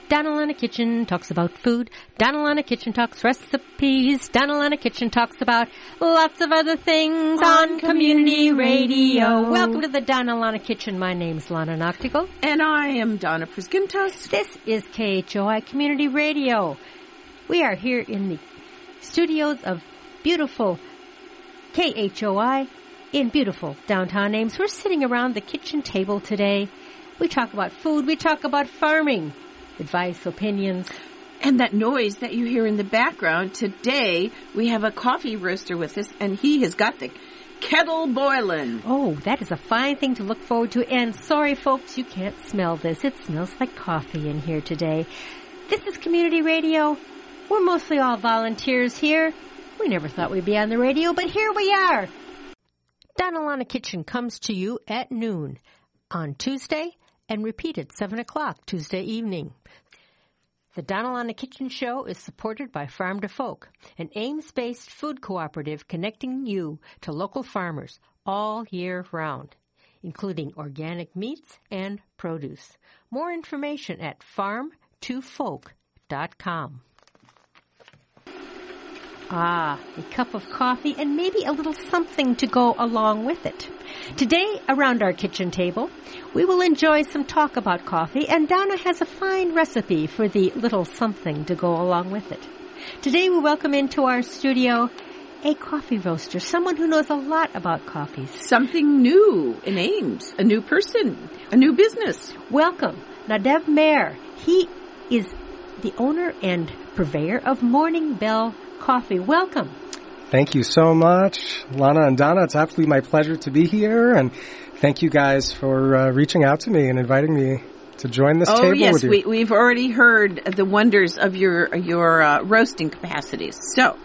Donalana Kitchen talks about food. Donalana Kitchen talks recipes. Donalana Kitchen talks about lots of other things on community radio. Welcome to the Donalana Kitchen. My name's Lana Noctigal. And I am Donna Priskintos. This is KHOI Community Radio. We are here in the studios of beautiful KHOI in beautiful downtown Ames. We're sitting around the kitchen table today. We talk about food. We talk about farming. Advice, opinions. And that noise that you hear in the background, today we have a coffee roaster with us, and he has got the kettle boiling. Oh, that is a fine thing to look forward to. And sorry, folks, you can't smell this. It smells like coffee in here today. This is community radio. We're mostly all volunteers here. We never thought we'd be on the radio, but here we are. Donalana Kitchen comes to you at noon on Tuesday and repeated 7 o'clock Tuesday evening. The Donalana Kitchen Show is supported by Farm to Folk, an Ames-based food cooperative connecting you to local farmers all year round, including organic meats and produce. More information at farmtofolk.com. A cup of coffee and maybe a little something to go along with it. Today, around our kitchen table, we will enjoy some talk about coffee, and Donna has a fine recipe for the little something to go along with it. Today, we welcome into our studio a coffee roaster, someone who knows a lot about coffees. Something new in Ames, a new person, a new business. Welcome, Nadav Meir. He is the owner and purveyor of Morning Bell Coffee. Welcome. Thank you so much, Lana and Donna. It's absolutely my pleasure to be here, and thank you guys for reaching out to me and inviting me to join this table with you. Oh, yes, we've already heard the wonders of your roasting capacities. So,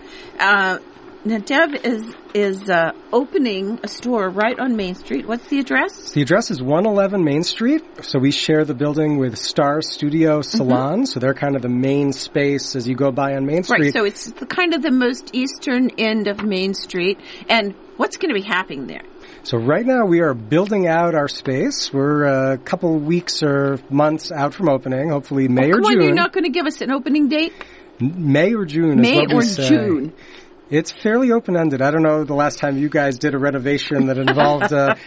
Nadav is opening a store right on Main Street. What's the address? The address is 111 Main Street. So we share the building with Star Studio Salon. So they're kind of the main space as you go by on Main Street. Right, so it's kind of the most eastern end of Main Street. And what's going to be happening there? So right now we are building out our space. We're a couple weeks or months out from opening, hopefully May or June. Come on, you're not going to give us an opening date? May or June is what we say. May or June. It's fairly open-ended. I don't know the last time you guys did a renovation that involved the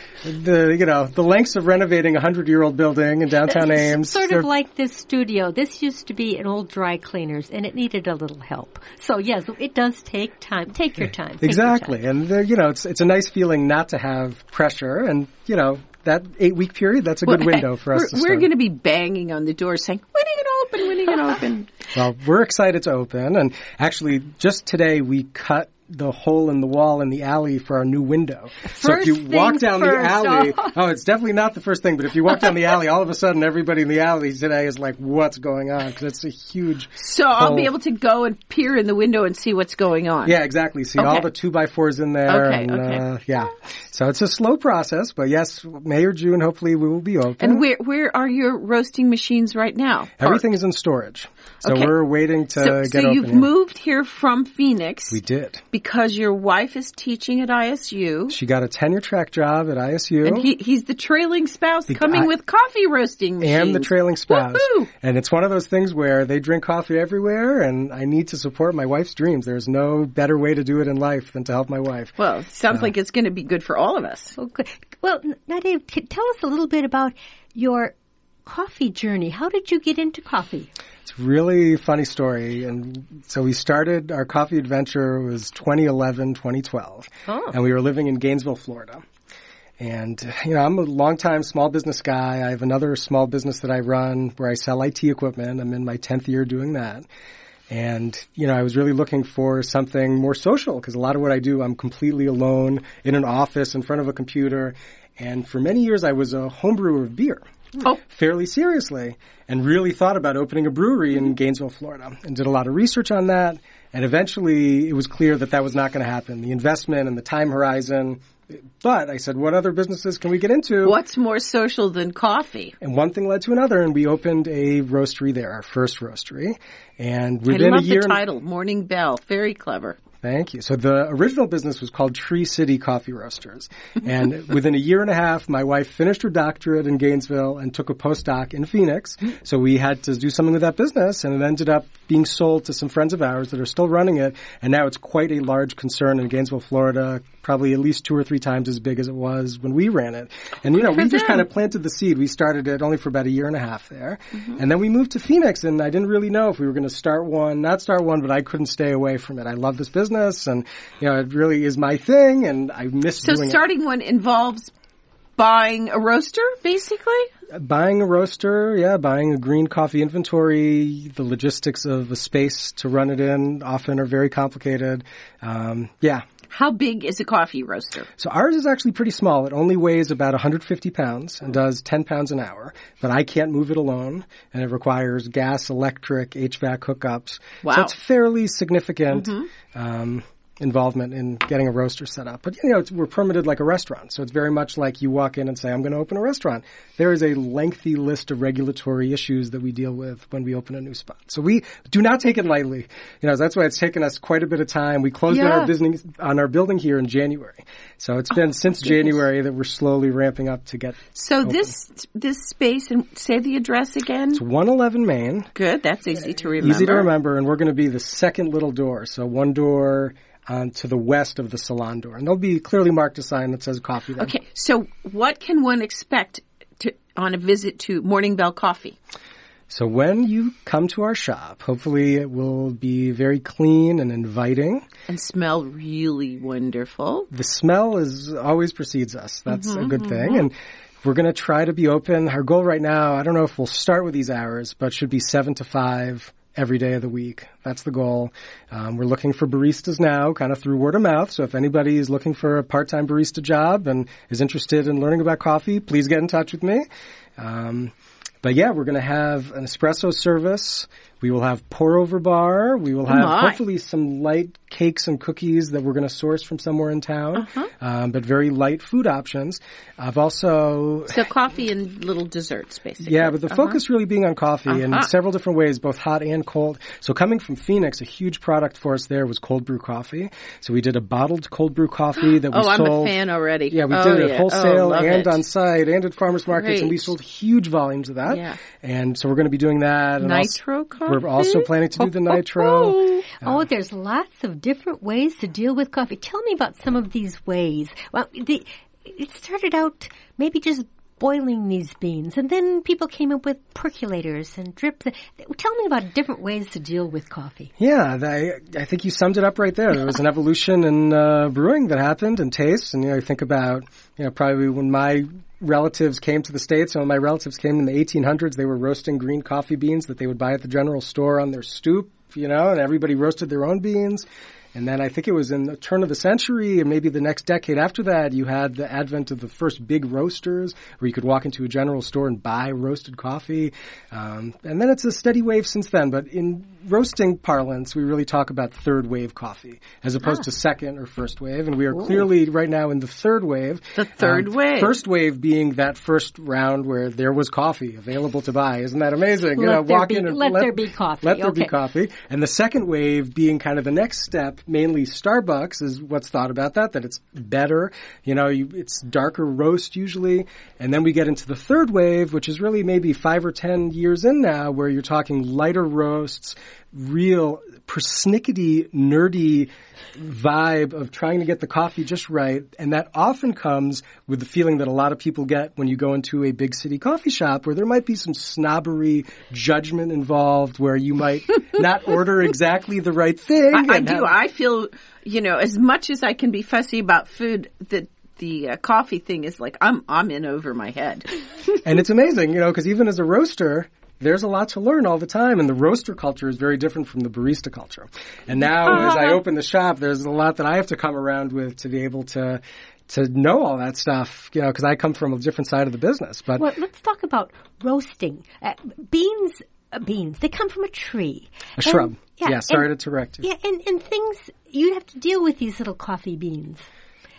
lengths of renovating a 100-year-old building in downtown Ames. Sort of like this studio. This used to be an old dry cleaners, and it needed a little help. So, yes, it does take time. Take your time. Exactly. And, it's a nice feeling not to have pressure. And, that 8-week period, that's a good window for us to start. We're going to be banging on the door saying, when are you going to open? When are you going to open? Well, we're excited to open. And actually, just today, we cut the hole in the wall in the alley for our new window. So if you walk down the alley, it's definitely not the first thing, but if you walk down the alley, all of a sudden everybody in the alley today is like, what's going on? Because it's a huge So hole. I'll be able to go and peer in the window and see what's going on. Yeah, exactly. See all the 2x4s in there. Okay. Yeah. So it's a slow process, but yes, May or June, hopefully we will be open. And where are your roasting machines right now? Everything is in storage. So we're waiting to get open. So you've moved here from Phoenix. We did. Because your wife is teaching at ISU. She got a tenure track job at ISU. And he's the trailing spouse coming with coffee roasting machines. And the trailing spouse. Woo-hoo! And it's one of those things where they drink coffee everywhere, and I need to support my wife's dreams. There's no better way to do it in life than to help my wife. Well, it sounds like it's going to be good for all of us. Okay. Well, Nadav, tell us a little bit about your coffee journey. How did you get into coffee? It's a really funny story. And so we started our coffee adventure, it was 2011, 2012. And we were living in Gainesville, Florida. And, I'm a longtime small business guy. I have another small business that I run where I sell IT equipment. I'm in my 10th year doing that. And, I was really looking for something more social because a lot of what I do, I'm completely alone in an office in front of a computer. And for many years, I was a home brewer of beer. Fairly seriously, and really thought about opening a brewery in Gainesville, Florida, and did a lot of research on that. And eventually, it was clear that that was not going to happen. The investment and the time horizon. But I said, what other businesses can we get into? What's more social than coffee? And one thing led to another, and we opened a roastery there, our first roastery. And within a year, I love the title, Morning Bell. Very clever. Thank you. So the original business was called Tree City Coffee Roasters. And within a year and a half, my wife finished her doctorate in Gainesville and took a postdoc in Phoenix. So we had to do something with that business, and it ended up being sold to some friends of ours that are still running it. And now it's quite a large concern in Gainesville, Florida, probably at least 2 or 3 times as big as it was when we ran it. And, we just kind of planted the seed. We started it only for about a year and a half there. And then we moved to Phoenix, and I didn't really know if we were going to not start one, but I couldn't stay away from it. I love this business, and, it really is my thing, and I miss doing it. So starting one involves buying a roaster, basically? Buying a roaster, buying a green coffee inventory. The logistics of a space to run it in often are very complicated. How big is a coffee roaster? So ours is actually pretty small. It only weighs about 150 pounds and does 10 pounds an hour. But I can't move it alone, and it requires gas, electric, HVAC hookups. Wow. So it's fairly significant involvement in getting a roaster set up. But, we're permitted like a restaurant. So it's very much like you walk in and say, I'm going to open a restaurant. There is a lengthy list of regulatory issues that we deal with when we open a new spot. So we do not take it lightly. That's why it's taken us quite a bit of time. We closed on our building here in January. So it's been since January that we're slowly ramping up to get So open. this space, and say the address again? It's 111 Main. Good. That's easy to remember. Easy to remember. And we're going to be the second little door. So one door to the west of the salon door. And there'll be clearly marked a sign that says coffee there. Okay, so what can one expect on a visit to Morning Bell Coffee? So when you come to our shop, hopefully it will be very clean and inviting. And smell really wonderful. The smell always precedes us. That's a good thing. And we're going to try to be open. Our goal right now, I don't know if we'll start with these hours, but should be 7 to 5 every day of the week. That's the goal. We're looking for baristas now, kind of through word of mouth. So if anybody is looking for a part-time barista job and is interested in learning about coffee, please get in touch with me. But we're going to have an espresso service. We will have pour-over bar. We will have hopefully some light cakes and cookies that we're going to source from somewhere in town, but very light food options. I've also... So coffee and little desserts, basically. Yeah, but the focus really being on coffee in several different ways, both hot and cold. So coming from Phoenix, a huge product for us there was cold brew coffee. So we did a bottled cold brew coffee that we sold. I'm a fan already. Yeah, we did it wholesale and on site and at farmers markets, and we sold huge volumes of that. Yeah. And so we're going to be doing that. And Nitro coffee? We're also planning to do the nitro. There's lots of different ways to deal with coffee. Tell me about some of these ways. Well, it started out maybe just boiling these beans, and then people came up with percolators and drips. Tell me about different ways to deal with coffee. Yeah, I think you summed it up right there. There was an evolution in brewing that happened and taste, and I think about probably when my relatives came to the States, and when my relatives came in the 1800s, they were roasting green coffee beans that they would buy at the general store on their stoop, and everybody roasted their own beans. And then I think it was in the turn of the century, and maybe the next decade after that, you had the advent of the first big roasters, where you could walk into a general store and buy roasted coffee. And then it's a steady wave since then. But in roasting parlance, we really talk about third wave coffee, as opposed to second or first wave. And we are clearly right now in the third wave. The third wave. First wave being that first round where there was coffee available to buy. Isn't that amazing? Let there be coffee. Let there be coffee. And the second wave being kind of the next step. Mainly Starbucks is what's thought about that it's better. It's darker roast usually. And then we get into the third wave, which is really maybe 5 or 10 years in now, where you're talking lighter roasts, real persnickety, nerdy vibe of trying to get the coffee just right. And that often comes with the feeling that a lot of people get when you go into a big city coffee shop, where there might be some snobbery judgment involved, where you might not order exactly the right thing. I feel, as much as I can be fussy about food, that the coffee thing is like, I'm in over my head. And it's amazing, because even as a roaster, there's a lot to learn all the time, and the roaster culture is very different from the barista culture. And now, as I open the shop, there's a lot that I have to come around with to be able to know all that stuff, because I come from a different side of the business. But let's talk about roasting. Beans, they come from a tree. A shrub. Sorry to correct you. Yeah, and things, you have to deal with these little coffee beans.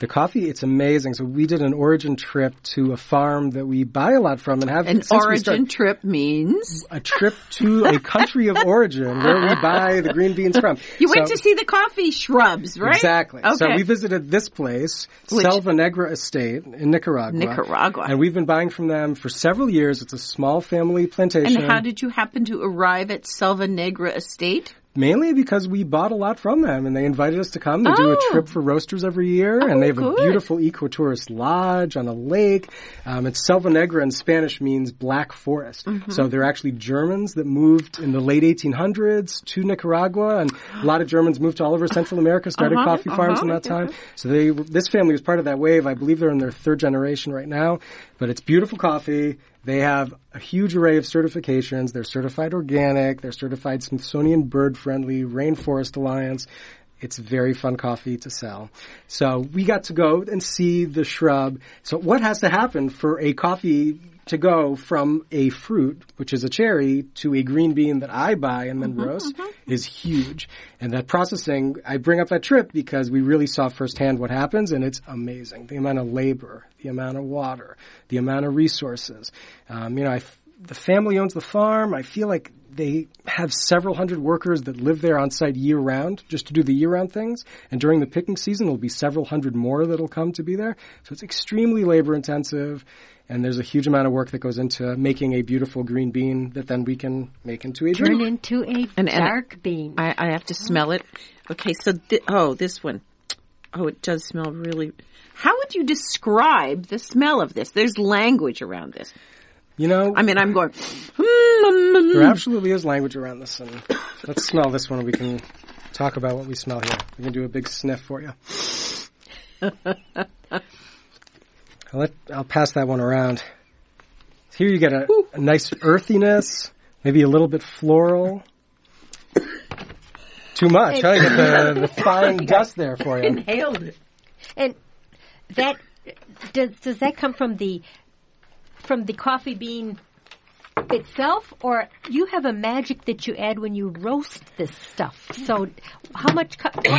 The coffee, it's amazing. So we did an origin trip to a farm that we buy a lot from and have. An origin trip means? A trip to a country of origin where we buy the green beans from. You went to see the coffee shrubs, right? Exactly. Okay. So we visited this place, Selva Negra Estate in Nicaragua. And we've been buying from them for several years. It's a small family plantation. And how did you happen to arrive at Selva Negra Estate? Mainly because we bought a lot from them, and they invited us to come. They do a trip for roasters every year, and they have a beautiful ecotourist lodge on a lake. And Selva Negra in Spanish means black forest. So they're actually Germans that moved in the late 1800s to Nicaragua, and a lot of Germans moved to all over Central America, started coffee farms in that time. So this family was part of that wave. I believe they're in their third generation right now, but it's beautiful coffee. They have a huge array of certifications. They're certified organic. They're certified Smithsonian bird-friendly, Rainforest Alliance. It's very fun coffee to sell. So we got to go and see the shrub. So what has to happen for a coffee to go from a fruit, which is a cherry, to a green bean that I buy and then roast is huge. And that processing, I bring up that trip because we really saw firsthand what happens, and it's amazing. The amount of labor, the amount of water, the amount of resources. The family owns the farm. I feel like they have several hundred workers that live there on site year-round just to do the year-round things. And during the picking season, there'll be several hundred more that'll come to be there. So it's extremely labor-intensive. And there's a huge amount of work that goes into making a beautiful green bean that then we can make into a drink. Turn into a dark bean. I have to smell it. Okay, so this one. Oh, it does smell really... How would you describe the smell of this? There's language around this. I'm going... There absolutely is language around this. And let's smell this one and we can talk about what we smell here. We can do a big sniff for you. I'll pass that one around. Here you get a nice earthiness, maybe a little bit floral. Too much, huh? You get the fine dust there for you. Inhaled it. And that does that come from the coffee bean itself, or you have a magic that you add when you roast this stuff? So how much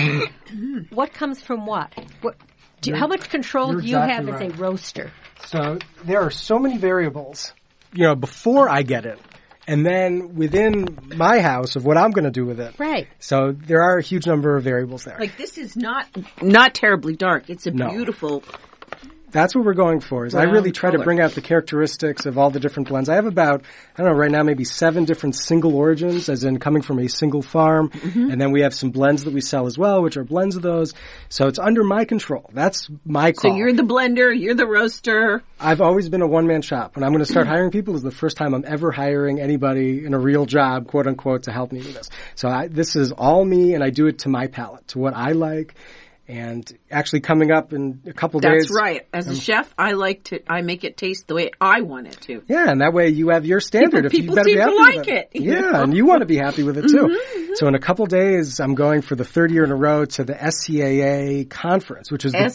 what comes from what? How much control do you have as a roaster? So there are so many variables, before I get it, and then within my house of what I'm going to do with it. Right. So there are a huge number of variables there. Like this is not terribly dark. It's a beautiful... That's what we're going for. I really try to bring out the characteristics of all the different blends. I have about, right now maybe 7 different single origins, as in coming from a single farm. And then we have some blends that we sell as well, which are blends of those. So it's under my control. That's my call. So you're the blender, you're the roaster. I've always been a one-man shop. When I'm going to start hiring people, is the first time I'm ever hiring anybody in a real job, quote unquote, to help me with this. So this is all me, and I do it to my palate, to what I like. And actually coming up in a couple days. That's right. As a chef, I make it taste the way I want it to. Yeah, and that way you have your standard. People seem to like it. Yeah, and you want to be happy with it too. So in a couple days, I'm going for the third year in a row to the SCAA conference, which is the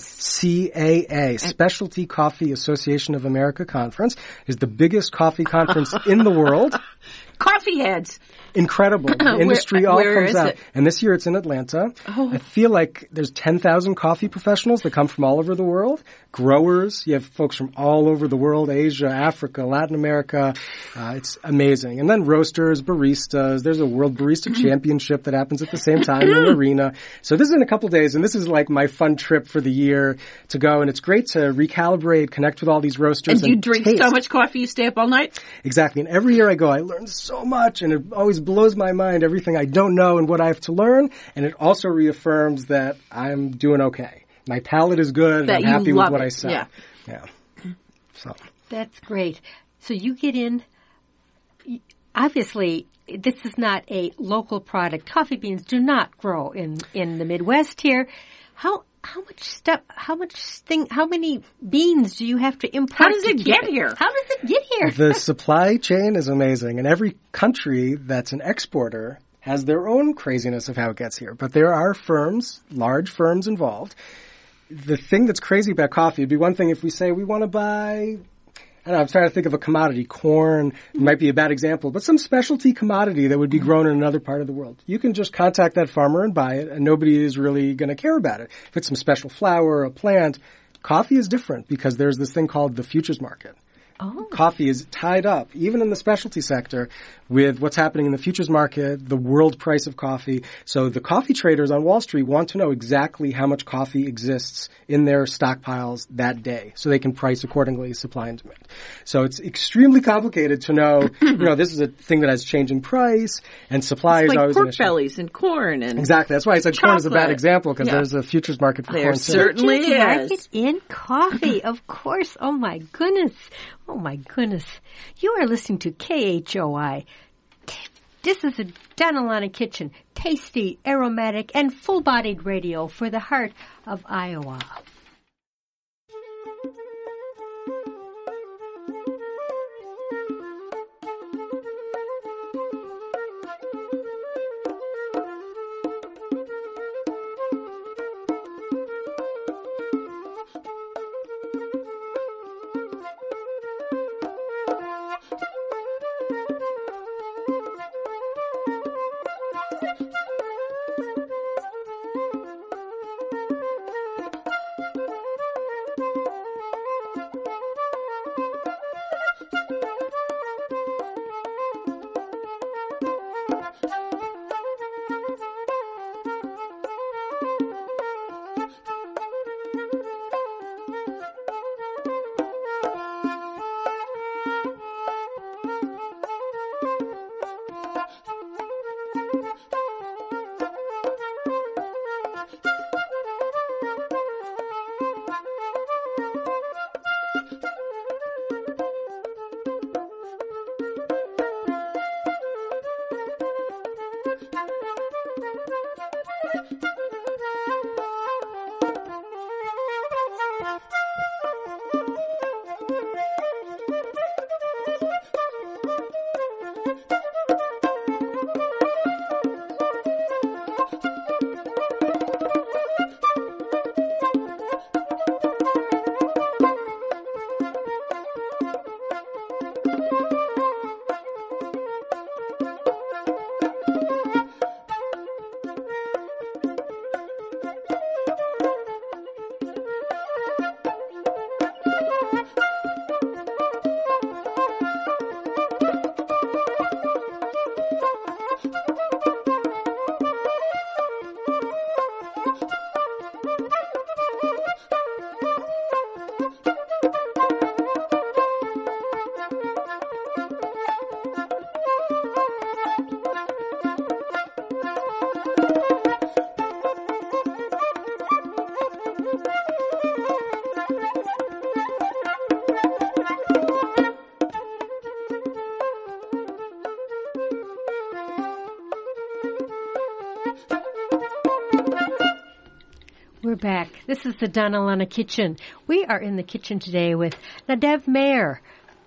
SCAA, Specialty Coffee Association of America conference. Is the biggest coffee conference in the world. Coffee heads. Incredible. The industry all comes out. And this year it's in Atlanta. I feel like there's 10,000 coffee professionals that come from all over the world. Growers. You have folks from all over the world, Asia, Africa, Latin America. It's amazing. And then roasters, baristas. There's a World Barista Championship that happens at the same time in the arena. So this is in a couple days, and this is like my fun trip for the year to go. And it's great to recalibrate, connect with all these roasters. And you drink so much coffee, you stay up all night? Exactly. And every year I go, I learn so much, and it always blows my mind, everything I don't know and what I have to learn. And it also reaffirms that I'm doing okay. My palate is good. I'm happy with what I sell. Yeah. So that's great. So you get in. Obviously, this is not a local product. Coffee beans do not grow in the Midwest here. How many beans do you have to import? How does it get here? How does it get here? The supply chain is amazing, and every country that's an exporter has their own craziness of how it gets here. But there are firms, large firms involved. The thing that's crazy about coffee would be one thing if we say we want to buy, I'm trying to think of a commodity. Corn might be a bad example, but some specialty commodity that would be grown in another part of the world. You can just contact that farmer and buy it, and nobody is really going to care about it. If it's some special flower, a plant, coffee is different because there's this thing called the futures market. Oh. Coffee is tied up, even in the specialty sector, with what's happening in the futures market, the world price of coffee. So the coffee traders on Wall Street want to know exactly how much coffee exists in their stockpiles that day so they can price accordingly, supply and demand. So it's extremely complicated to know, this is a thing that has changing price and supply is always pork bellies and corn and exactly. That's why I said chocolate. Corn is a bad example because there's a futures market for corn too. Certainly is. Market in coffee, of course. Oh my goodness. Oh my goodness. You are listening to KHOI. This is a Danilana Kitchen, tasty, aromatic, and full-bodied radio for the heart of Iowa. We're back. This is the Danilana Kitchen. We are in the kitchen today with Nadav Meir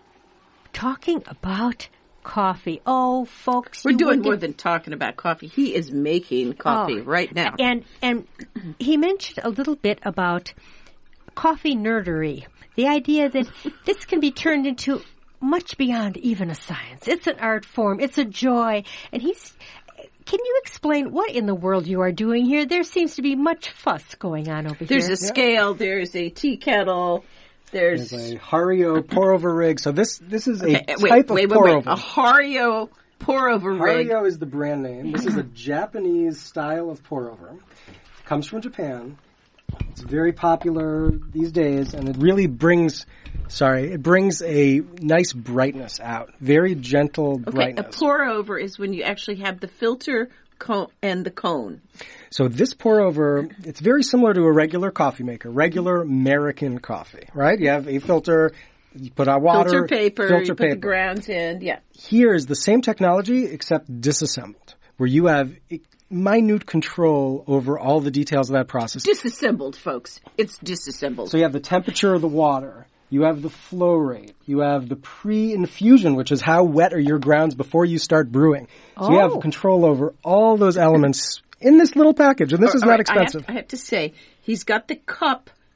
talking about coffee. Oh, folks. We're doing more than talking about coffee. He is making coffee right now. And he mentioned a little bit about coffee nerdery. The idea that this can be turned into much beyond even a science. It's an art form. It's a joy. And can you explain what in the world you are doing here? There seems to be much fuss going on over There's here. There's a scale. There's a tea kettle. There's a Hario pour-over rig. So this is a type of pour-over. A Hario pour-over rig. Hario is the brand name. This is a Japanese style of pour-over. It comes from Japan. It's very popular these days, and it really brings a nice brightness out. Very gentle brightness. A pour-over is when you actually have the filter and the cone. So this pour-over, it's very similar to a regular coffee maker, regular American coffee, right? You have a filter, you put out water, filter paper, you put the grounds in, yeah. Here is the same technology except disassembled, where you have minute control over all the details of that process. Disassembled, folks. It's disassembled. So you have the temperature of the water. You have the flow rate. You have the pre-infusion, which is how wet are your grounds before you start brewing. So you have control over all those elements in this little package, and this is not expensive. I have to say, he's got the cup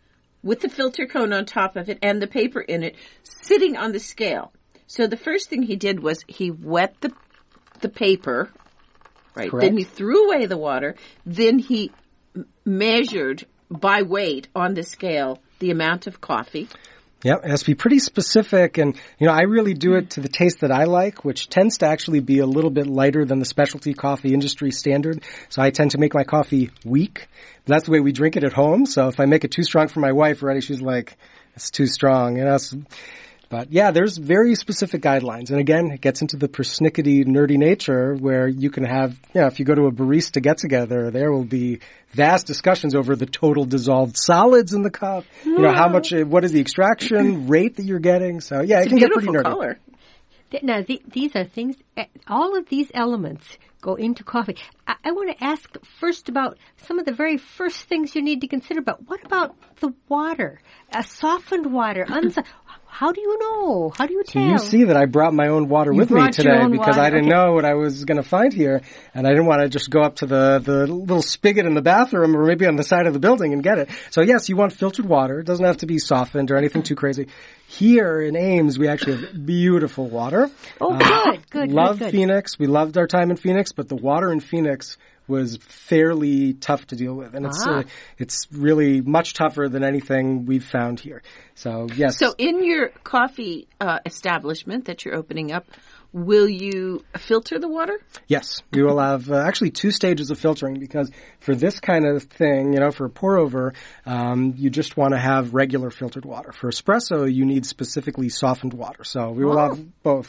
with the filter cone on top of it and the paper in it sitting on the scale. So the first thing he did was he wet the paper, right? Correct. Then he threw away the water. Then he measured by weight on the scale the amount of coffee. Yep, it has to be pretty specific, and I really do it to the taste that I like, which tends to actually be a little bit lighter than the specialty coffee industry standard. So I tend to make my coffee weak. That's the way we drink it at home. So if I make it too strong for my wife already, she's like, "It's too strong," But yeah, there's very specific guidelines. And again, it gets into the persnickety, nerdy nature where you can have, if you go to a barista get-together, there will be vast discussions over the total dissolved solids in the cup. How much, what is the extraction rate that you're getting? So yeah, it can get pretty nerdy. Color. Now, these are things, all of these elements go into coffee. I want to ask first about some of the very first things you need to consider, but what about the water? Softened water, how do you know? How do you tell? So you see that I brought my own water with me today because I didn't know what I was going to find here, and I didn't want to just go up to the little spigot in the bathroom or maybe on the side of the building and get it. So yes, you want filtered water. It doesn't have to be softened or anything too crazy. Here in Ames, we actually have beautiful water. Oh, good. Love Phoenix. We loved our time in Phoenix, but the water in Phoenix was fairly tough to deal with, and it's really much tougher than anything we've found here. So yes. So in your coffee establishment that you're opening up, will you filter the water? Yes, we will have actually 2 stages of filtering because for this kind of thing, for a pour over, you just want to have regular filtered water. For espresso, you need specifically softened water. So we will have both.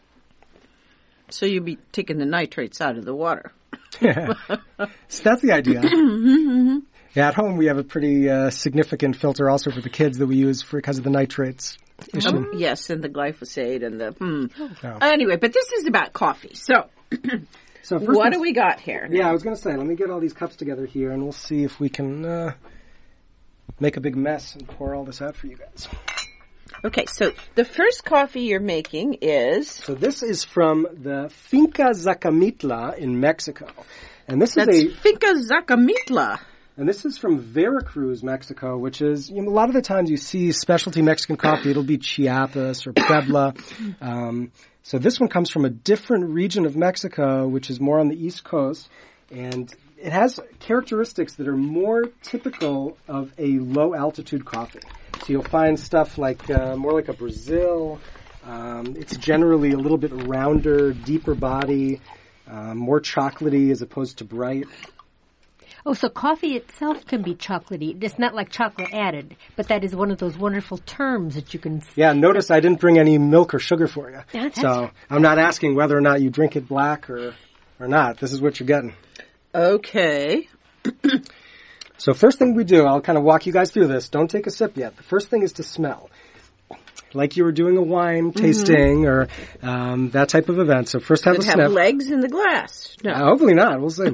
So you'll be taking the nitrates out of the water. Yeah. So that's the idea. Yeah, at home we have a pretty significant filter also for the kids that we use because of the nitrates issue. Yes, and the glyphosate and the... Anyway, but this is about coffee. So what do we got here? Yeah, I was going to say, let me get all these cups together here and we'll see if we can make a big mess and pour all this out for you guys. Okay, so the first coffee you're making is... So this is from the Finca Zacamitla in Mexico. And this is Finca Zacamitla. And this is from Veracruz, Mexico, which is, a lot of the times you see specialty Mexican coffee, it'll be Chiapas or Puebla. So this one comes from a different region of Mexico, which is more on the East Coast. And it has characteristics that are more typical of a low-altitude coffee. So you'll find stuff like more like a Brazil. It's generally a little bit rounder, deeper body, more chocolatey as opposed to bright. Oh, so coffee itself can be chocolatey. It's not like chocolate added, but that is one of those wonderful terms that you can... Yeah, notice I didn't bring any milk or sugar for you. So I'm not asking whether or not you drink it black or not. This is what you're getting. Okay. So first thing we do, I'll kind of walk you guys through this. Don't take a sip yet. The first thing is to smell. Like you were doing a wine tasting or that type of event. So first have a sniff. Have legs in the glass. No. Hopefully not. We'll see.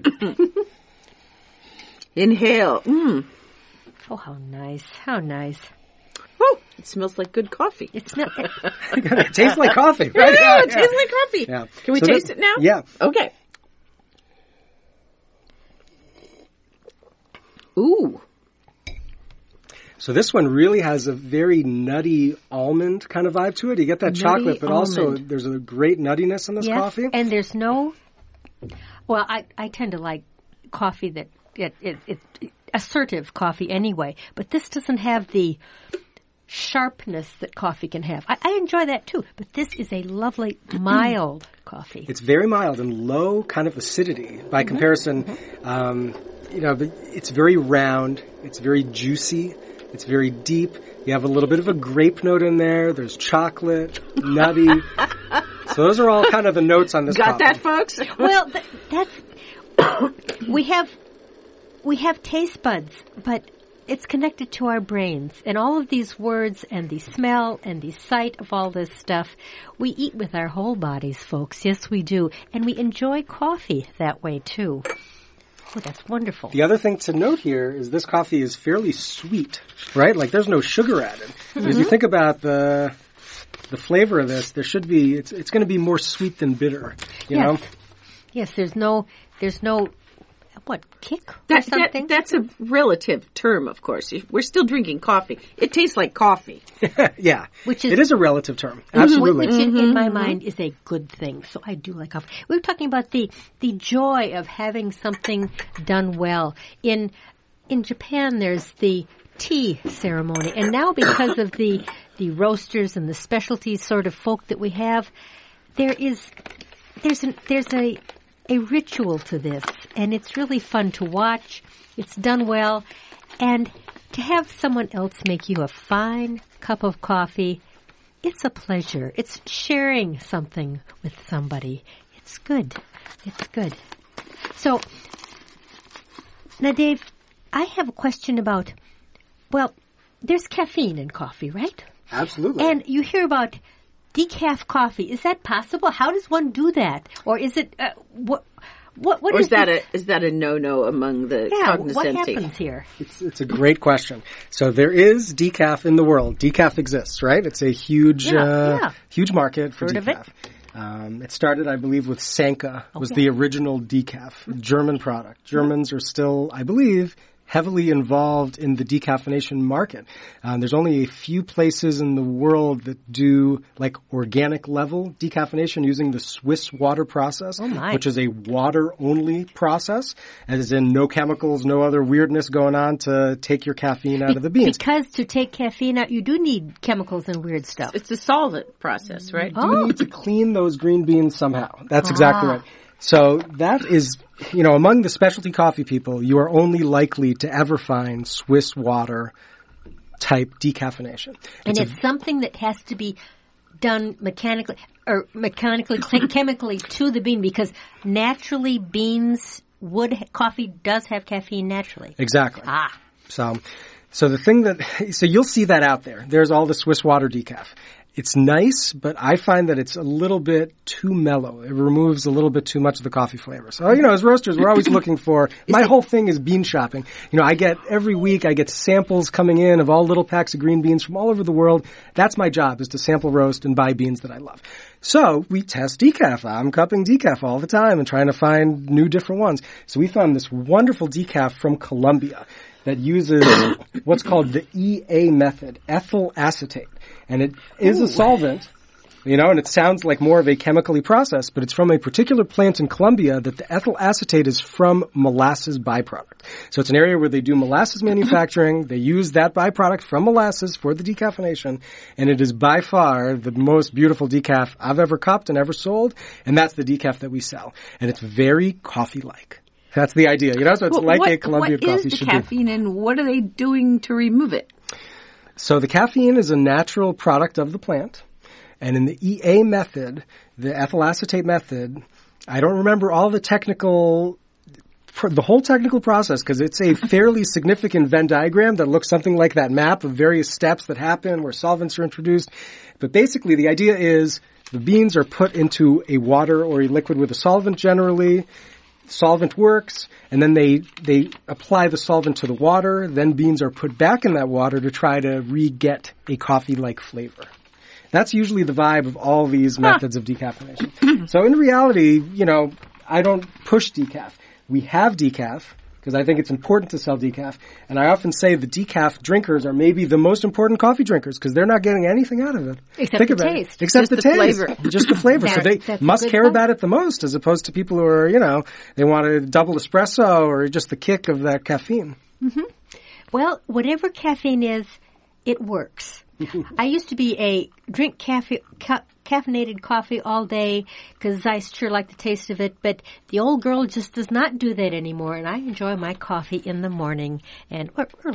Inhale. Oh, how nice. How nice. Oh, it smells like good coffee. It smells... It tastes like coffee. Right? Yeah, it tastes like coffee. Yeah. Can we taste it now? Yeah. Okay. Ooh. So this one really has a very nutty almond kind of vibe to it. You get that chocolate, but also there's a great nuttiness in this coffee. And there's no... Well, I tend to like coffee that... assertive coffee anyway, but this doesn't have the sharpness that coffee can have. I enjoy that too, but this is a lovely, mild coffee. It's very mild and low kind of acidity by comparison. It's very round, it's very juicy, it's very deep. You have a little bit of a grape note in there. There's chocolate, nutty. So those are all kind of the notes on this coffee. Got that, folks? Well, that's... We have taste buds, but it's connected to our brains. And all of these words and the smell and the sight of all this stuff, we eat with our whole bodies, folks. Yes, we do. And we enjoy coffee that way, too. Oh, that's wonderful. The other thing to note here is this coffee is fairly sweet, right? Like there's no sugar added. If you think about the flavor of this, there should be, it's going to be more sweet than bitter, you know? Yes, there's no kick or something? That's a relative term, of course. We're still drinking coffee. It tastes like coffee. Yeah. It is a relative term. Absolutely. Which in my mind is a good thing. So I do like coffee. We were talking about the joy of having something done well. In Japan, there's the tea ceremony. And now because of the roasters and the specialty sort of folk that we have, there's a ritual to this, and it's really fun to watch. It's done well, and to have someone else make you a fine cup of coffee, it's a pleasure. It's sharing something with somebody. It's good. It's good. So, now Dave, I have a question about, well, there's caffeine in coffee, right? Absolutely. And you hear about decaf coffee. Is that possible? How does one do that? Or is it what or is that a no-no among the cognoscenti? What happens here? It's a great question. So there is decaf in the world. Decaf exists, right? It's a huge huge market for Heard decaf. Of it? It started, I believe, with Sanka. Was the original decaf, German product. Germans are still, I believe, heavily involved in the decaffeination market. There's only a few places in the world that do like organic level decaffeination using the Swiss water process, which is a water-only process, as in no chemicals, no other weirdness going on to take your caffeine out of the beans. Because to take caffeine out, you do need chemicals and weird stuff. It's a solvent process, right? You need to clean those green beans somehow. That's exactly right. So that is, among the specialty coffee people, you are only likely to ever find Swiss water type decaffeination. And it's something that has to be done mechanically, chemically to the bean, because naturally coffee does have caffeine naturally. Exactly. So the thing so you'll see that out there. There's all the Swiss water decaf. It's nice, but I find that it's a little bit too mellow. It removes a little bit too much of the coffee flavor. So, as roasters, we're always looking for, my whole thing is bean shopping. Every week I get samples coming in of all little packs of green beans from all over the world. That's my job, is to sample roast and buy beans that I love. So we test decaf. I'm cupping decaf all the time and trying to find new different ones. So we found this wonderful decaf from Colombia that uses what's called the EA method, ethyl acetate. And it is a solvent, and it sounds like more of a chemically process, but it's from a particular plant in Colombia that the ethyl acetate is from molasses byproduct. So it's an area where they do molasses manufacturing. They use that byproduct from molasses for the decaffeination, and it is by far the most beautiful decaf I've ever cupped and ever sold, and that's the decaf that we sell. And it's very coffee-like. That's the idea, so it's a Colombian coffee should be. What is the caffeine and what are they doing to remove it? So the caffeine is a natural product of the plant. And in the EA method, the ethyl acetate method, I don't remember all the whole technical process, because it's a fairly significant Venn diagram that looks something like that map of various steps that happen where solvents are introduced. But basically the idea is the beans are put into a water or a liquid with a solvent generally. Solvent works, and then they apply the solvent to the water. Then beans are put back in that water to try to re-get a coffee-like flavor. That's usually the vibe of all these methods of decaffeination. So in reality, I don't push decaf. We have decaf, because I think it's important to sell decaf. And I often say the decaf drinkers are maybe the most important coffee drinkers, because they're not getting anything out of it. Except the taste. Except the taste. Flavor. Just the flavor. So they must care about it the most, as opposed to people who are, they want a double espresso or just the kick of that caffeine. Mm-hmm. Well, whatever caffeine is, it works. I used to be drink caffeinated coffee all day because I sure like the taste of it, but the old girl just does not do that anymore, and I enjoy my coffee in the morning and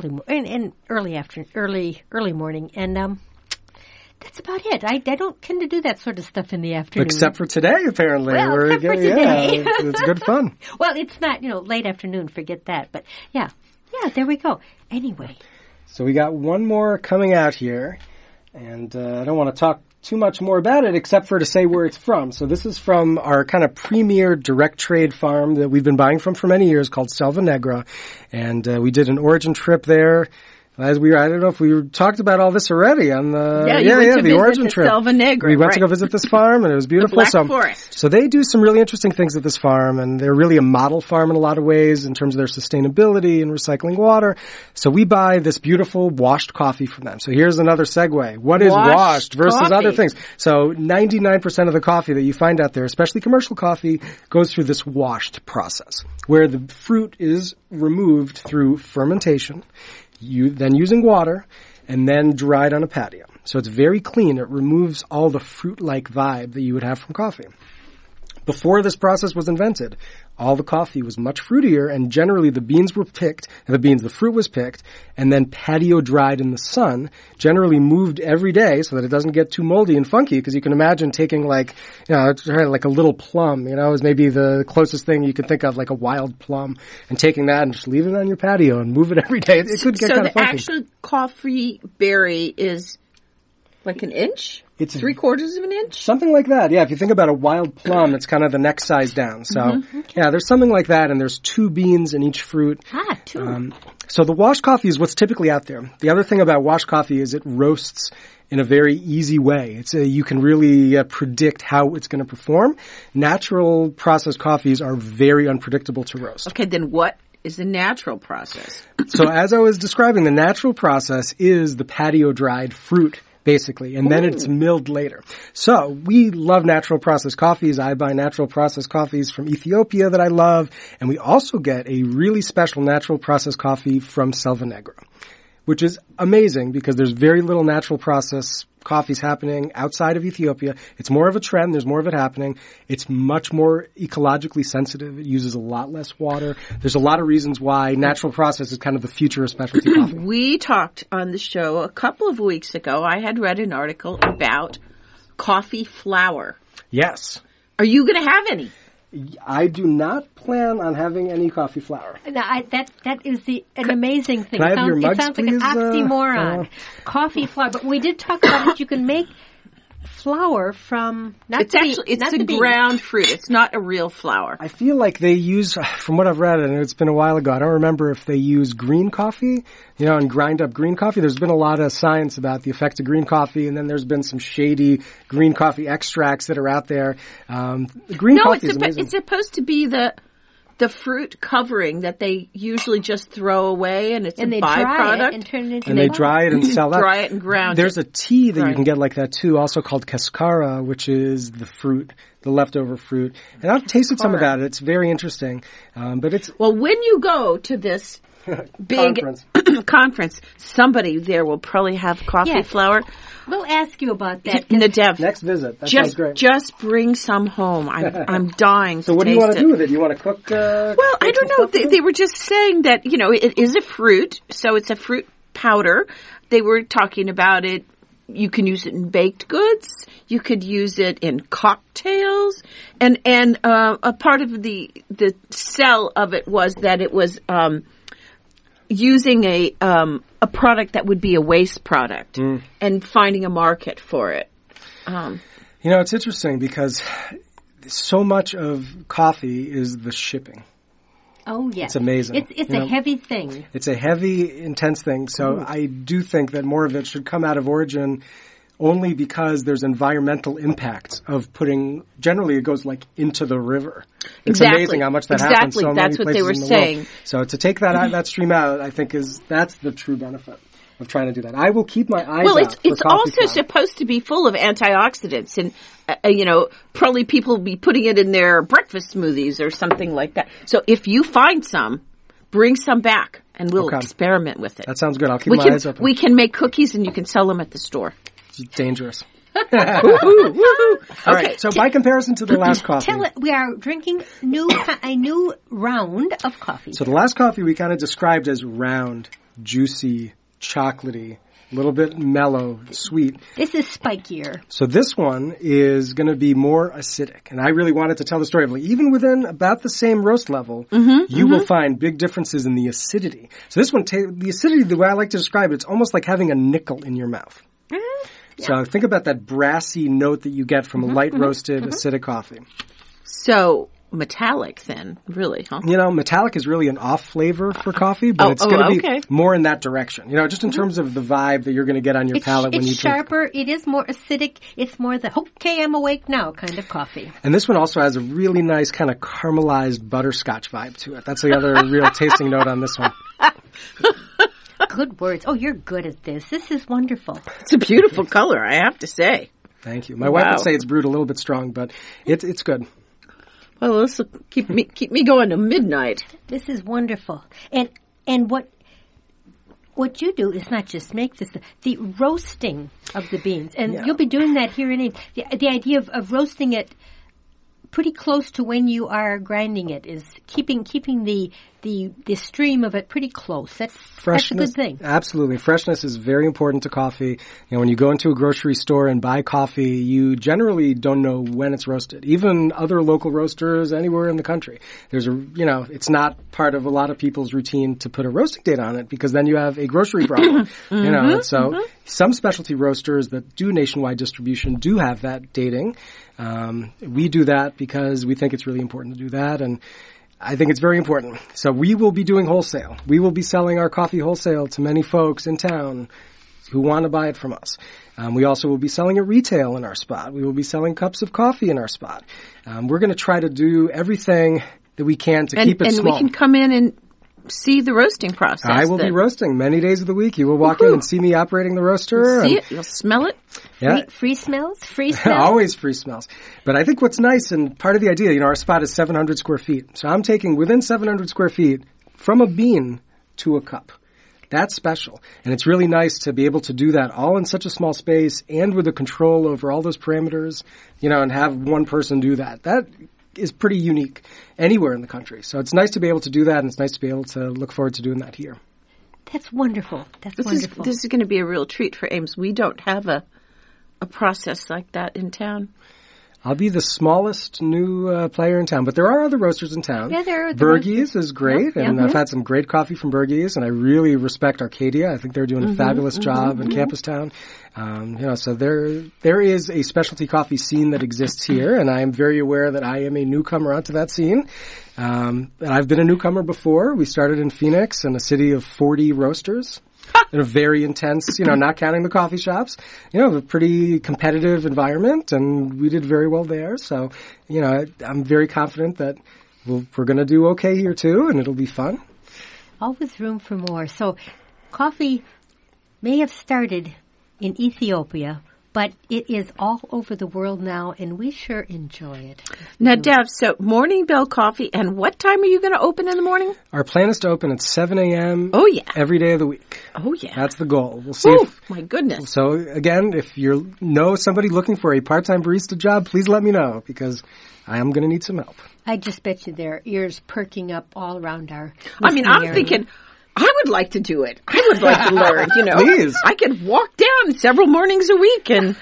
early morning, and that's about it. I don't tend to do that sort of stuff in the afternoon. Except for today, apparently. Well, except for today. Yeah, it's good fun. Well, it's not, late afternoon, forget that, but yeah, there we go. Anyway. So we got one more coming out here, and I don't want to talk too much more about it except for to say where it's from. So this is from our kind of premier direct trade farm that we've been buying from for many years called Selva Negra, and we did an origin trip there As I don't know if we talked about all this already on the the origin trip. Selva Negra, we went to go visit this farm, and it was beautiful. The Black Forest. So they do some really interesting things at this farm, and they're really a model farm in a lot of ways in terms of their sustainability and recycling water. So we buy this beautiful washed coffee from them. So here's another segue. What is washed versus coffee. other things? So 99% of the coffee that you find out there, especially commercial coffee, goes through this washed process, where the fruit is removed through fermentation, then using water, and then dried on a patio. So it's very clean. It removes all the fruit-like vibe that you would have from coffee. Before this process was invented, all the coffee was much fruitier, and generally the fruit was picked, and then patio dried in the sun, generally moved every day so that it doesn't get too moldy and funky, because you can imagine taking like a little plum, is maybe the closest thing you could think of, like a wild plum, and taking that and just leave it on your patio and move it every day. It could get kind of funky. So the actual coffee berry is like an inch? It's 3/4 of an inch? Something like that, yeah. If you think about a wild plum, it's kind of the next size down. So, yeah, there's something like that, and there's 2 beans in each fruit. Two. So the washed coffee is what's typically out there. The other thing about washed coffee is it roasts in a very easy way. You can really predict how it's going to perform. Natural processed coffees are very unpredictable to roast. Okay, then what is the natural process? So as I was describing, the natural process is the patio dried fruit, basically, and then it's milled later. So we love natural processed coffees. I buy natural processed coffees from Ethiopia that I love, and we also get a really special natural processed coffee from Selva Negra, which is amazing because there's very little natural process coffees happening outside of Ethiopia. It's more of a trend. There's more of it happening. It's much more ecologically sensitive. It uses a lot less water. There's a lot of reasons why natural process is kind of the future of specialty coffee. We talked on the show a couple of weeks ago. I had read an article about coffee flour. Yes. Are you going to have any? I do not plan on having any coffee flour. Now, that is an amazing thing. Can I have your mugs, it sounds please? like an oxymoron. Coffee flour. But we did talk about it. You can make flour from it's a ground fruit. It's not a real flour. I feel like they use, from what I've read, and it's been a while ago, I don't remember if they use green coffee, and grind up green coffee. There's been a lot of science about the effects of green coffee, and then there's been some shady green coffee extracts that are out there. Green coffee is amazing. It's supposed to be the fruit covering that they usually just throw away, and it's a byproduct. Dry it and turn it into and they dry it and sell that. Dry it and ground There's a tea that you can get like that too, also called cascara, which is the fruit, the leftover fruit. And I've tasted some of that. It's very interesting. But it's well, when you go to this big conference, somebody there will probably have coffee flour. We'll ask you about that. Nadev, next visit. That sounds great. Just bring some home. I'm dying. So what do you want to do with it? You want to cook? Well, I don't know. They were just saying that it is a fruit, so it's a fruit powder. They were talking about it. You can use it in baked goods. You could use it in cocktails, and a part of the sell of it was that it was using a product that would be a waste product and finding a market for it. It's interesting because so much of coffee is the shipping. Oh, yes. It's amazing. It's a heavy thing. It's a heavy, intense thing. So I do think that more of it should come out of origin only because there's environmental impacts of putting, generally it goes like into the river. It's amazing how much that happens so many places in the world. That's what they were saying. So to take that stream out, I think that's the true benefit of trying to do that. I will keep my eyes out for it's also supposed to be full of antioxidants, and probably people will be putting it in their breakfast smoothies or something like that. So if you find some, bring some back, and we'll experiment with it. That sounds good. I'll keep my eyes open. We can make cookies, and you can sell them at the store. It's dangerous. All right. So by comparison to the last coffee, we are drinking a new round of coffee. So the last coffee we kind of described as round, juicy, chocolatey, a little bit mellow, sweet. This is spikier. So this one is going to be more acidic. And I really wanted to tell the story of even within about the same roast level, you will find big differences in the acidity. So this one, the acidity, the way I like to describe it, it's almost like having a nickel in your mouth. So think about that brassy note that you get from a light roasted acidic coffee. So metallic then, really, huh? Metallic is really an off flavor for coffee, but it's going to be more in that direction. Just in terms of the vibe that you're going to get on your palate when you drink. It's sharper. It is more acidic. It's more the, okay, I'm awake now kind of coffee. And this one also has a really nice kind of caramelized butterscotch vibe to it. That's the other real tasting note on this one. Good words. Oh, you're good at this. This is wonderful. It's a beautiful color, I have to say. Thank you. My wife would say it's brewed a little bit strong, but it's good. Well, this will keep me going to midnight. This is wonderful. And what you do is not just make this, the roasting of the beans. And you'll be doing that here in the idea of roasting it pretty close to when you are grinding it is keeping the stream of it pretty close. That's a good thing. Absolutely. Freshness is very important to coffee. When you go into a grocery store and buy coffee, you generally don't know when it's roasted. Even other local roasters anywhere in the country. It's not part of a lot of people's routine to put a roasting date on it because then you have a grocery problem. Some specialty roasters that do nationwide distribution do have that dating. We do that because we think it's really important to do that, and I think it's very important. So we will be doing wholesale. We will be selling our coffee wholesale to many folks in town who want to buy it from us. We also will be selling it retail in our spot. We will be selling cups of coffee in our spot. We're going to try to do everything that we can to keep it small. And we can come in and see the roasting process. I will be roasting many days of the week. You will walk in and see me operating the roaster. You'll see it. You'll smell it. Yeah. Free smells? Free smells? Always free smells. But I think what's nice, and part of the idea, our spot is 700 square feet. So I'm taking within 700 square feet from a bean to a cup. That's special. And it's really nice to be able to do that all in such a small space and with the control over all those parameters, and have one person do that. That is pretty unique anywhere in the country. So it's nice to be able to do that, and it's nice to be able to look forward to doing that here. That's wonderful. Wonderful. This is going to be a real treat for Ames. We don't have a process like that in town. I'll be the smallest new player in town, but there are other roasters in town. Yeah, there are. Bergie's is great, and I've had some great coffee from Bergie's, and I really respect Arcadia. I think they're doing a fabulous job in Campus Town. So there is a specialty coffee scene that exists here, and I am very aware that I am a newcomer onto that scene. And I've been a newcomer before. We started in Phoenix in a city of 40 roasters. In a very intense, not counting the coffee shops, a pretty competitive environment, and we did very well there. So, I'm very confident that we're going to do okay here too, and it'll be fun. Always room for more. So, coffee may have started in Ethiopia, but it is all over the world now, and we sure enjoy it. Now, Deb, so Morning Bell Coffee, and what time are you going to open in the morning? Our plan is to open at 7 a.m. Oh, yeah. Every day of the week. Oh, yeah. That's the goal. We'll see. My goodness. So, again, if you know somebody looking for a part-time barista job, please let me know, because I am going to need some help. I just bet you their ears perking up all around our I'm thinking, I would like to do it. I would like to learn, Please. I could walk down several mornings a week and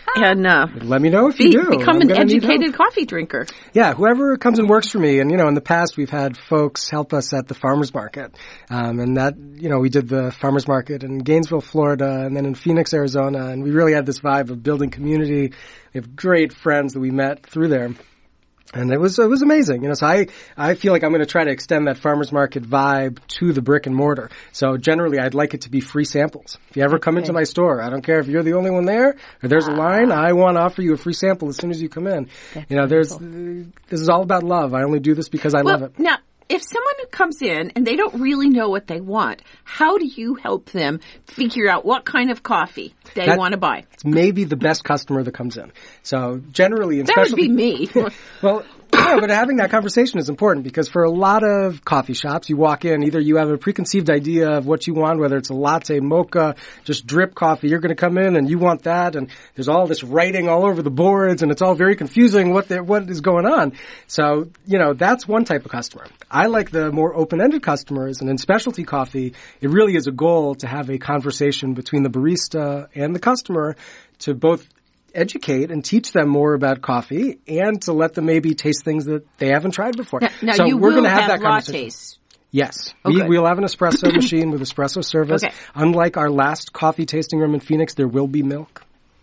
let me know if you do. Become an educated coffee drinker. Yeah, whoever comes and works for me. And, in the past we've had folks help us at the farmers market. And that, we did the farmers market in Gainesville, Florida, and then in Phoenix, Arizona. And we really had this vibe of building community. We have great friends that we met through there. And it was amazing, so I feel like I'm going to try to extend that farmer's market vibe to the brick and mortar. So generally I'd like it to be free samples. If you ever come into my store, I don't care if you're the only one there or there's a line, I want to offer you a free sample as soon as you come in. This is all about love. I only do this because I love it. Now, if someone comes in and they don't really know what they want, how do you help them figure out what kind of coffee they want to buy? It's maybe the best customer that comes in. So generally, that would be me. Well, yeah, but having that conversation is important because for a lot of coffee shops, you walk in, either you have a preconceived idea of what you want, whether it's a latte, mocha, just drip coffee. You're going to come in and you want that, and there's all this writing all over the boards, and it's all very confusing what is going on. So, that's one type of customer. I like the more open-ended customers, and in specialty coffee, it really is a goal to have a conversation between the barista and the customer to both educate and teach them more about coffee and to let them maybe taste things that they haven't tried before. Now so we're going to have that lattes. Yes. Okay. We'll have an espresso machine with espresso service. Okay. Unlike our last coffee tasting room in Phoenix, there will be milk.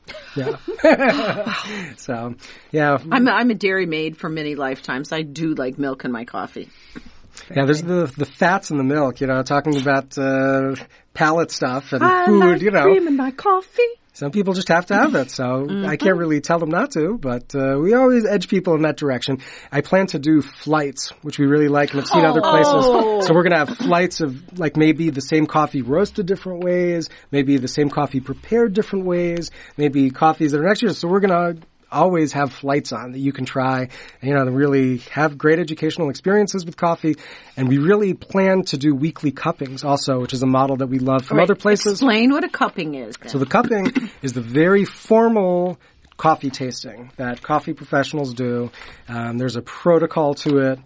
Yeah. So, yeah. I'm a dairy maid for many lifetimes. I do like milk in my coffee. Yeah, there's the fats in the milk, talking about palate stuff and I food, like cream in my coffee. Some people just have to have it, so I can't really tell them not to, but we always edge people in that direction. I plan to do flights, which we really like and have seen other places. So we're going to have flights of, like, maybe the same coffee roasted different ways, maybe the same coffee prepared different ways, maybe coffees that are next year. So we're going to always have flights on that you can try, and really have great educational experiences with coffee. And we really plan to do weekly cuppings also, which is a model that we love from other places. Explain what a cupping is, then. So the cupping is the very formal coffee tasting that coffee professionals do. There's a protocol to it.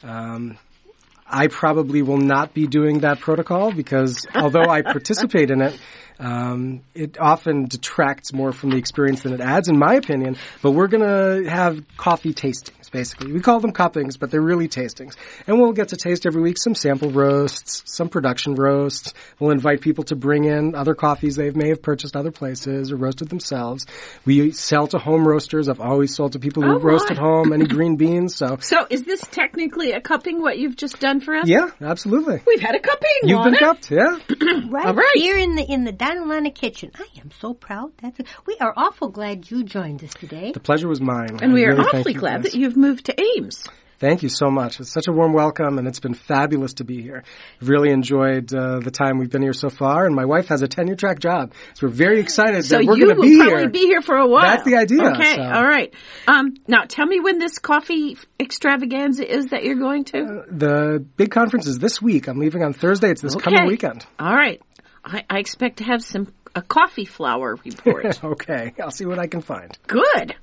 I probably will not be doing that protocol because although I participate in it, it often detracts more from the experience than it adds, in my opinion. But we're going to have coffee tastings, basically. We call them cuppings, but they're really tastings. And we'll get to taste every week some sample roasts, some production roasts. We'll invite people to bring in other coffees they may have purchased other places or roasted themselves. We sell to home roasters. I've always sold to people who roast at home, any green beans. So is this technically a cupping, what you've just done for us? Yeah, absolutely. We've had a cupping. You've been cupped, yeah. Right here in the Donalana kitchen. I am so proud. We are awful glad you joined us today. The pleasure was mine. And we are awfully glad that you've moved to Ames. Thank you so much. It's such a warm welcome, and it's been fabulous to be here. I've really enjoyed the time we've been here so far, and my wife has a tenure-track job, so we're very excited that we're going to be here. So you will probably be here for a while. That's the idea. Okay, all right. Now, tell me when this coffee extravaganza is that you're going to. The big conference is this week. I'm leaving on Thursday. It's this coming weekend. All right. I expect to have a coffee flower report. Okay, I'll see what I can find. Good.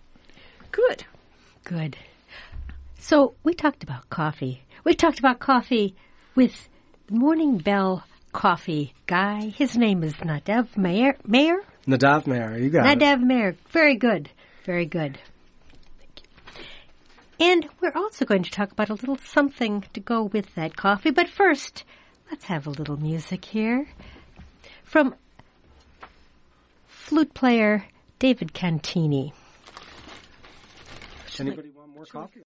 So we talked about coffee. We talked about coffee with the Morning Bell coffee guy. His name is Nadav Meir. Nadav Meir, you got it. Nadav Meir. Very good. Very good. Thank you. And we're also going to talk about a little something to go with that coffee. But first, let's have a little music here from flute player David Cantini. Anybody want more coffee?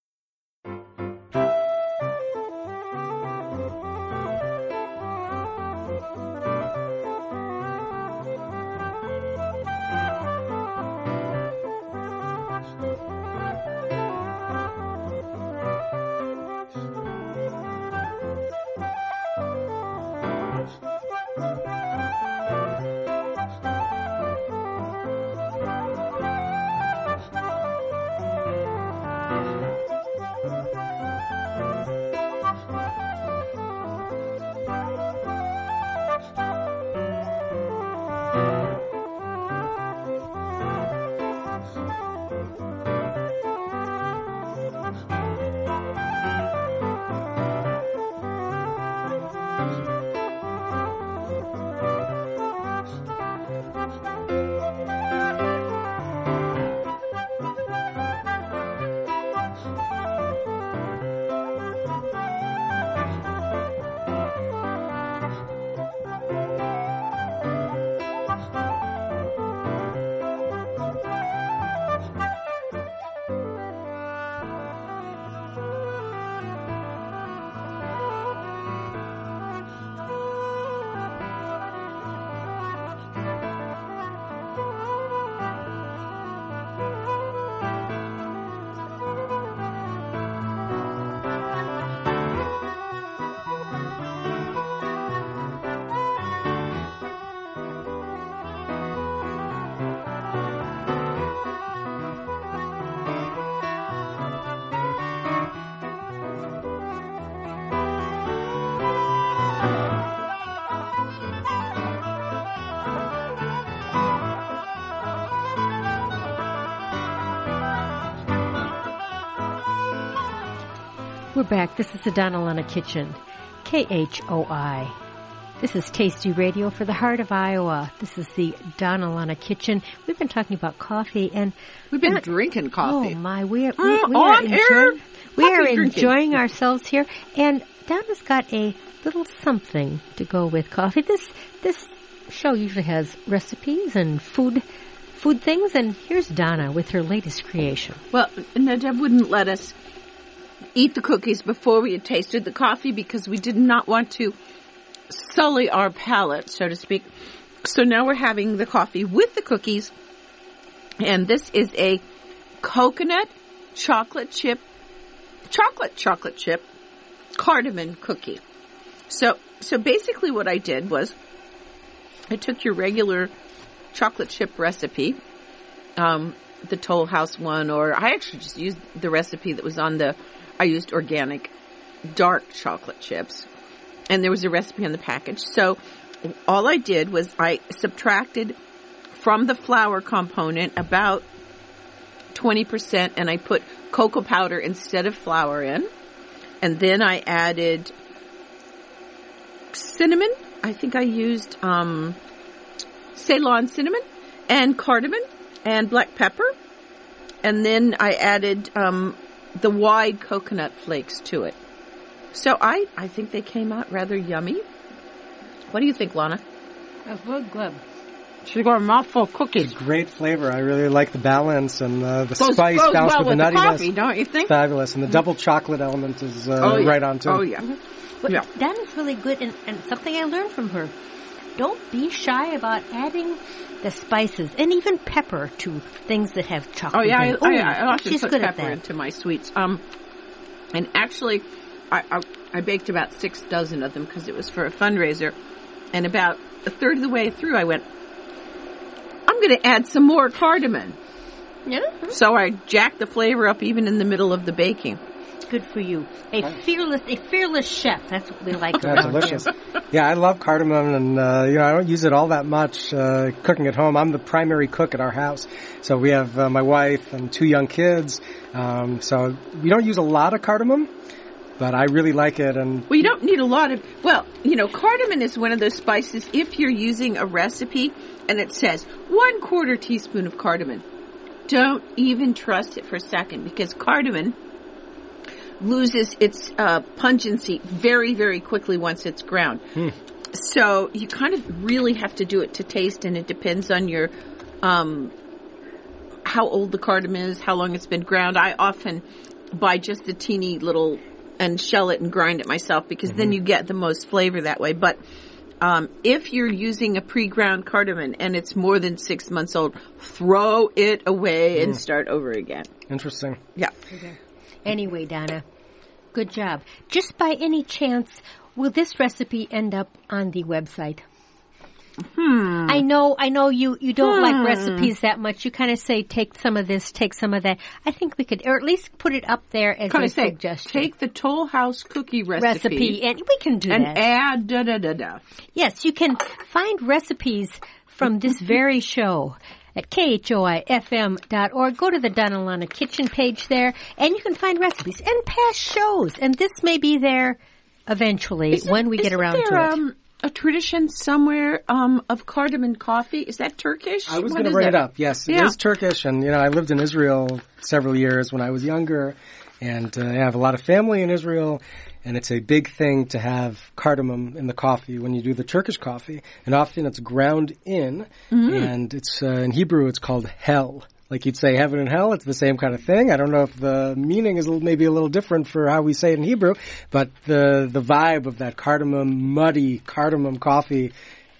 We're back. This is the Donalana Kitchen, KHOI. This is Tasty Radio for the heart of Iowa. This is the Donalana Kitchen. We've been talking about coffee, and we've been drinking coffee. Oh my, we are enjoying ourselves here. And Donna's got a little something to go with coffee. This show usually has recipes and food food things, and here's Donna with her latest creation. Well, Deb wouldn't let us eat the cookies before we had tasted the coffee because we did not want to sully our palate, so to speak. So now we're having the coffee with the cookies, and this is a coconut chocolate chip cardamom cookie. So basically what I did was I took your regular chocolate chip recipe, the Toll House one, or I actually just used the recipe that was I used organic dark chocolate chips, and there was a recipe on the package. So all I did was I subtracted from the flour component about 20%, and I put cocoa powder instead of flour in. And then I added cinnamon. I think I used Ceylon cinnamon and cardamom and black pepper. And then I added the wide coconut flakes to it. So I think they came out rather yummy. What do you think, Lana? That's really good. She got a mouthful of cookies. Great flavor. I really like the balance and the spice balanced with the nuttiness. Coffee, don't you think? Fabulous. And the double chocolate element is right on too. Oh, yeah. But Dana's really good, and something I learned from her. Don't be shy about adding the spices and even pepper to things that have chocolate. Oh, yeah. I often put pepper into my sweets. And actually, I baked about 6 dozen of them because it was for a fundraiser. And about a third of the way through, I went, I'm going to add some more cardamom. Yeah. So I jacked the flavor up even in the middle of the baking. Good for you. A fearless chef. That's what we like That's around delicious. here. Yeah, I love cardamom, and I don't use it all that much cooking at home. I'm the primary cook at our house, so we have my wife and 2 young kids. So we don't use a lot of cardamom, but I really like it. And well, you don't need a lot of. Well, cardamom is one of those spices. If you're using a recipe and it says 1/4 teaspoon of cardamom, don't even trust it for a second because cardamom loses its pungency very, very quickly once it's ground. So you kind of really have to do it to taste, and it depends on your how old the cardamom is, how long it's been ground. I often buy just a teeny little and shell it and grind it myself because then you get the most flavor that way. But if you're using a pre-ground cardamom and it's more than 6 months old, throw it away and start over again. Interesting. Yeah. Okay. Anyway, Donna, good job. Just by any chance, will this recipe end up on the website? I know you don't like recipes that much. You kind of say, take some of this, take some of that. I think we could, or at least put it up there as a suggestion. Take the Toll House cookie recipe. And we can do and that. And add da-da-da-da. Yes, you can find recipes from this very show at KHOIFM.org. Go to the Donna and Lana Kitchen page there, and you can find recipes and past shows. And this may be there eventually when we get around to it. A tradition somewhere of cardamom coffee. Is that Turkish? I was going to bring it up. Yes, it is Turkish. And, I lived in Israel several years when I was younger. And I have a lot of family in Israel. And it's a big thing to have cardamom in the coffee when you do the Turkish coffee. And often it's ground in. And it's in Hebrew it's called hell. Like you'd say heaven and hell, it's the same kind of thing. I don't know if the meaning is maybe a little different for how we say it in Hebrew, but the vibe of that muddy cardamom coffee,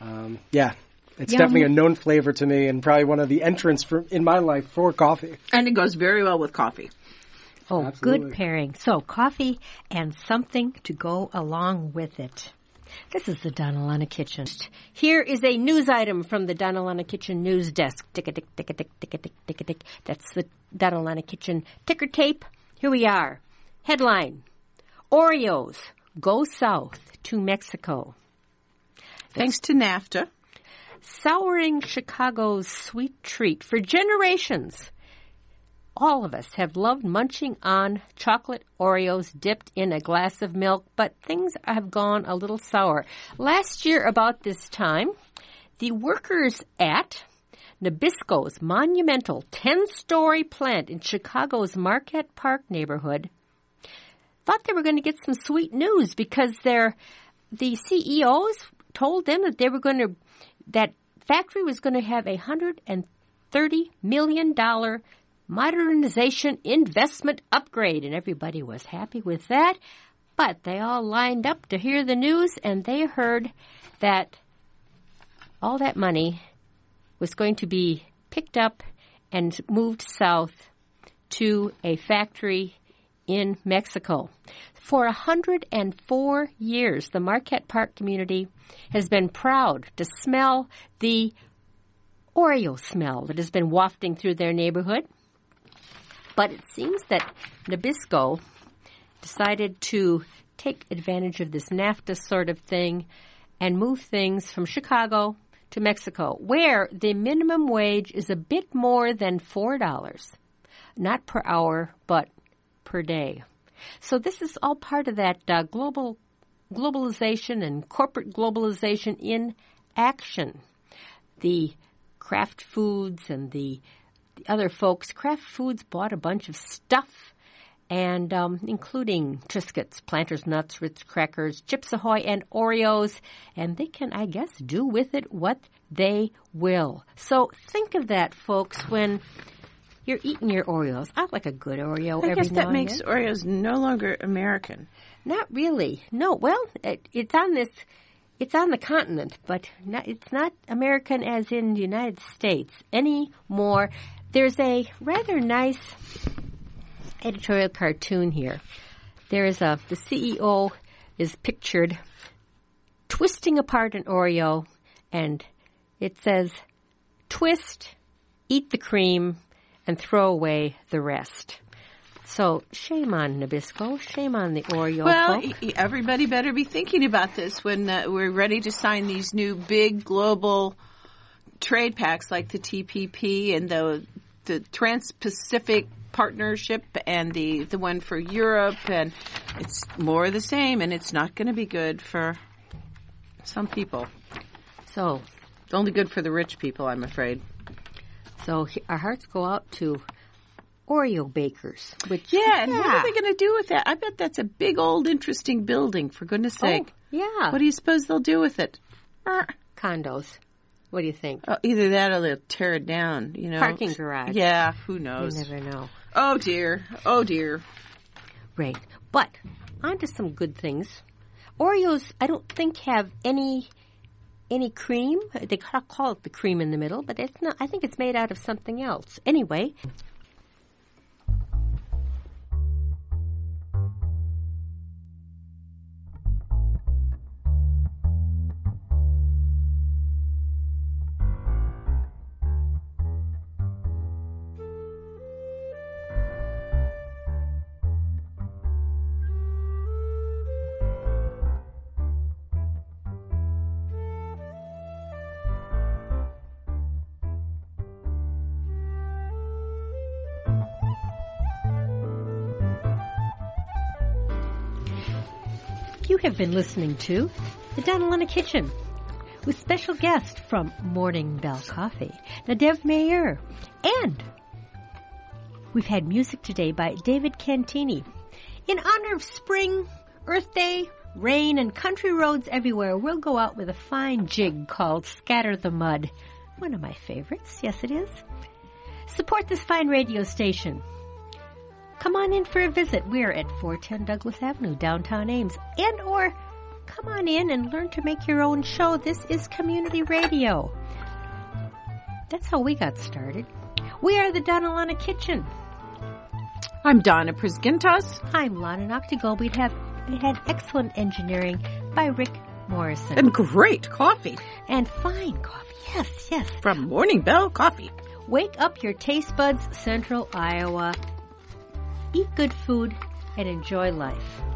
it's definitely a known flavor to me and probably one of the entrants in my life for coffee. And it goes very well with coffee. Oh, Absolutely. Good pairing. So coffee and something to go along with it. This is the Donna and Lana Kitchen. Here is a news item from the Donna and Lana Kitchen news desk. Tick-a-tick, tick-a-tick, tick-a-tick, tick-a-tick. That's the Donna and Lana Kitchen ticker tape. Here we are. Headline: Oreos go south to Mexico. Thanks to NAFTA. Souring Chicago's sweet treat for generations. All of us have loved munching on chocolate Oreos dipped in a glass of milk, but things have gone a little sour. Last year, about this time, the workers at Nabisco's monumental 10-story plant in Chicago's Marquette Park neighborhood thought they were going to get some sweet news because the CEOs told them that that factory was going to have a $130 $30 million modernization investment upgrade, and everybody was happy with that. But they all lined up to hear the news, and they heard that all that money was going to be picked up and moved south to a factory in Mexico. For 104 years, the Marquette Park community has been proud to smell the Oreo smell that has been wafting through their neighborhood. But it seems that Nabisco decided to take advantage of this NAFTA sort of thing and move things from Chicago to Mexico, where the minimum wage is a bit more than $4, not per hour, but per day. So this is all part of that globalization and corporate globalization in action. The Kraft Foods and the other folks, Kraft Foods bought a bunch of stuff, and including Triscuits, Planters Nuts, Ritz Crackers, Chips Ahoy, and Oreos, and they can, I guess, do with it what they will. So think of that, folks, when you're eating your Oreos. I like a good Oreo every now and then. I guess that makes Oreos no longer American. Not really. No, well, it's on the continent, but it's not American as in the United States anymore. There's a rather nice editorial cartoon here. The CEO is pictured twisting apart an Oreo, and it says, twist, eat the cream, and throw away the rest. So shame on Nabisco, shame on the Oreo folk. Everybody better be thinking about this when we're ready to sign these new big global trade pacts like the TPP and the Trans-Pacific Partnership and the one for Europe, and it's more of the same, and it's not going to be good for some people. So it's only good for the rich people, I'm afraid. So our hearts go out to Oreo bakers. And what are they going to do with that? I bet that's a big old interesting building, for goodness sake. Oh, yeah. What do you suppose they'll do with it? Condos. What do you think? Either that or they'll tear it down, Parking garage. Yeah, who knows? You never know. Oh, dear. Oh, dear. Right. But on to some good things. Oreos, I don't think, have any cream. They call it the cream in the middle, but it's not. I think it's made out of something else. Anyway. You have been listening to The Donald in the Kitchen with special guest from Morning Bell Coffee, Nadav Meir. And we've had music today by David Cantini. In honor of spring, Earth Day, rain, and country roads everywhere, we'll go out with a fine jig called Scatter the Mud. One of my favorites. Yes, it is. Support this fine radio station. Come on in for a visit. We're at 410 Douglas Avenue, downtown Ames. Or come on in and learn to make your own show. This is community radio. That's how we got started. We are the Donna Lana Kitchen. I'm Donna Prisgintas. I'm Lana Noctigal. We had excellent engineering by Rick Morrison. And great coffee. And fine coffee. Yes, yes. From Morning Bell Coffee. Wake up your taste buds, Central Iowa. Eat good food and enjoy life.